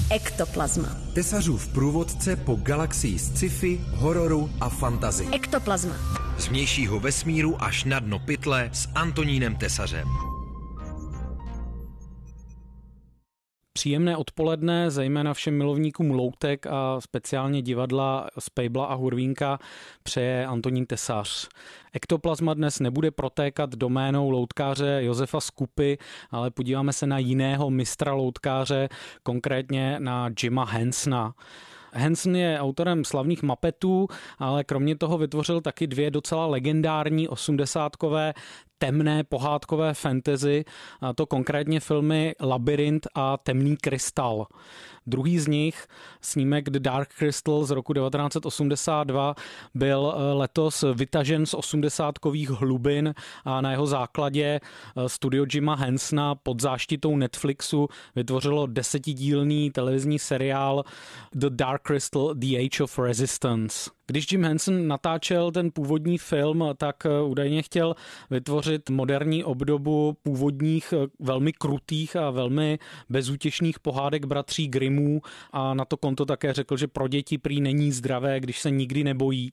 Ektoplazma. Tesařův průvodce po galaxii sci-fi, hororu a fantasy. Ektoplazma. Z vnějšího vesmíru až na dno pytle s Antonínem Tesařem. Příjemné odpoledne, zejména všem milovníkům loutek a speciálně divadla z Pejbla a Hurvínka přeje Antonín Tesař. Ektoplazma dnes nebude protékat doménou loutkáře Josefa Skupy, ale podíváme se na jiného mistra loutkáře, konkrétně na Jima Hensona. Henson je autorem slavných Muppetů, ale kromě toho vytvořil taky dvě docela legendární osmdesátkové temné pohádkové fantasy, a to konkrétně filmy Labyrint a Temný krystal. Druhý z nich, snímek The Dark Crystal z roku 1982, byl letos vytažen z osmdesátkových hlubin a na jeho základě studio Jima Hensona pod záštitou Netflixu vytvořilo 10dílný televizní seriál The Dark Crystal The Age of Resistance. Když Jim Henson natáčel ten původní film, tak údajně chtěl vytvořit moderní obdobu původních velmi krutých a velmi bezútěšných pohádek bratří Grimmů a na to konto také řekl, že pro děti prý není zdravé, když se nikdy nebojí.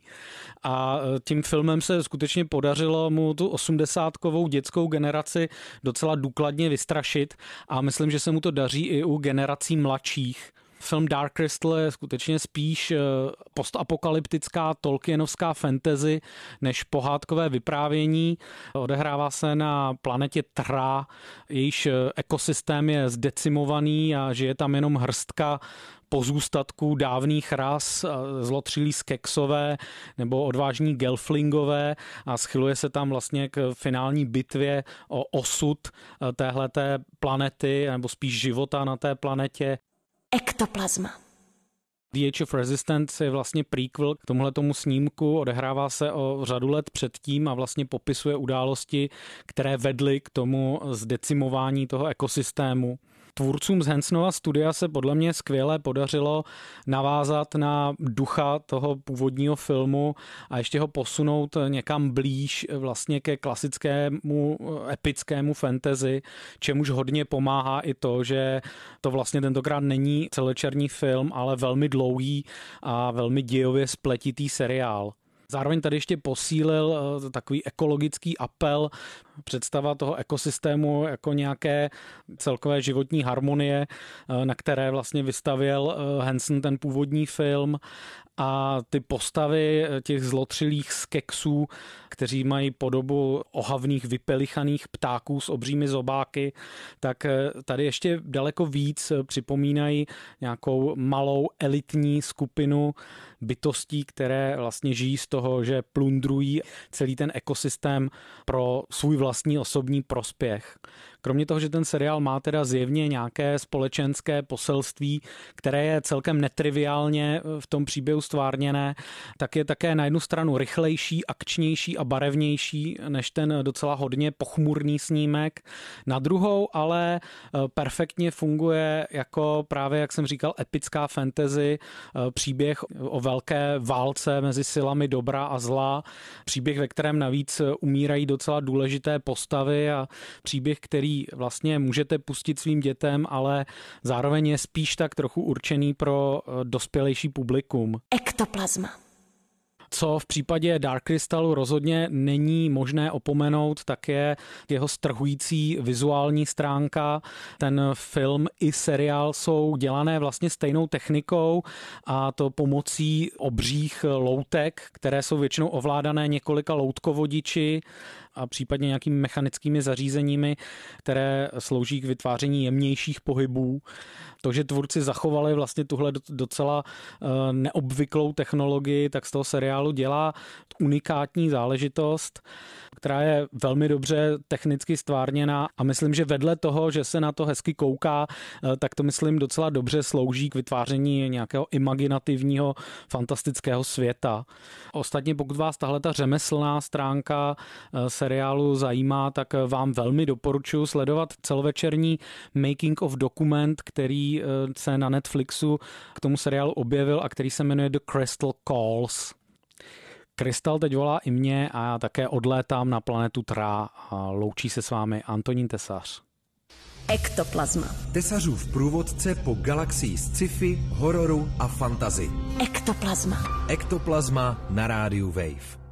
A tím filmem se skutečně podařilo mu tu osmdesátkovou dětskou generaci docela důkladně vystrašit a myslím, že se mu to daří i u generací mladších. Film Dark Crystal je skutečně spíš postapokalyptická tolkienovská fantasy než pohádkové vyprávění. Odehrává se na planetě Tra, jejíž ekosystém je zdecimovaný a žije tam jenom hrstka pozůstatků dávných ras, zlotřilí Skeksové nebo odvážní Gelflingové a schyluje se tam vlastně k finální bitvě o osud téhleté planety nebo spíš života na té planetě. Ektoplazma. The Age of Resistance je vlastně prequel k tomuhletomu snímku, odehrává se o řadu let předtím a vlastně popisuje události, které vedly k tomu zdecimování toho ekosystému. Tvůrcům z Hensonova studia se podle mě skvěle podařilo navázat na ducha toho původního filmu a ještě ho posunout někam blíž vlastně ke klasickému epickému fantasy, čemuž hodně pomáhá i to, že to vlastně tentokrát není celočerný film, ale velmi dlouhý a velmi dějově spletitý seriál. Zároveň tady ještě posílil takový ekologický apel, představa toho ekosystému jako nějaké celkové životní harmonie, na které vlastně vystavěl Henson ten původní film a ty postavy těch zlotřilých skeksů, kteří mají podobu ohavných vypelichaných ptáků s obřími zobáky, tak tady ještě daleko víc připomínají nějakou malou elitní skupinu bytostí, které vlastně žijí z toho, že plundrují celý ten ekosystém pro svůj vlastní osobní prospěch. Kromě toho, že ten seriál má teda zjevně nějaké společenské poselství, které je celkem netriviálně v tom příběhu stvárněné, tak je také na jednu stranu rychlejší, akčnější a barevnější než ten docela hodně pochmurný snímek. Na druhou ale perfektně funguje jako právě, jak jsem říkal, epická fantasy, příběh o velké válce mezi silami dobra a zla, příběh, ve kterém navíc umírají docela důležité postavy a příběh, který vlastně můžete pustit svým dětem, ale zároveň je spíš tak trochu určený pro dospělejší publikum. Ektoplazma. Co v případě Dark Crystalu rozhodně není možné opomenout, tak je jeho strhující vizuální stránka. Ten film i seriál jsou dělané vlastně stejnou technikou a to pomocí obřích loutek, které jsou většinou ovládané několika loutkovodiči a případně nějakými mechanickými zařízeními, které slouží k vytváření jemnějších pohybů. To, že tvůrci zachovali vlastně tuhle docela neobvyklou technologii, tak z toho seriálu dělá unikátní záležitost, která je velmi dobře technicky stvárněná a myslím, že vedle toho, že se na to hezky kouká, tak to myslím docela dobře slouží k vytváření nějakého imaginativního, fantastického světa. Ostatně pokud vás tahle ta řemeslná stránka seriálu zajímá, tak vám velmi doporučuji sledovat celovečerní making of dokument, který se na Netflixu k tomu seriálu objevil a který se jmenuje The Crystal Calls. Krystal teď volá i mě a já také odlétám na planetu Tra a loučí se s vámi Antonín Tesař. Ektoplazma. Tesařův průvodce po galaxii sci-fi, hororu a fantasy. Ektoplazma. Ektoplazma na rádiu Wave.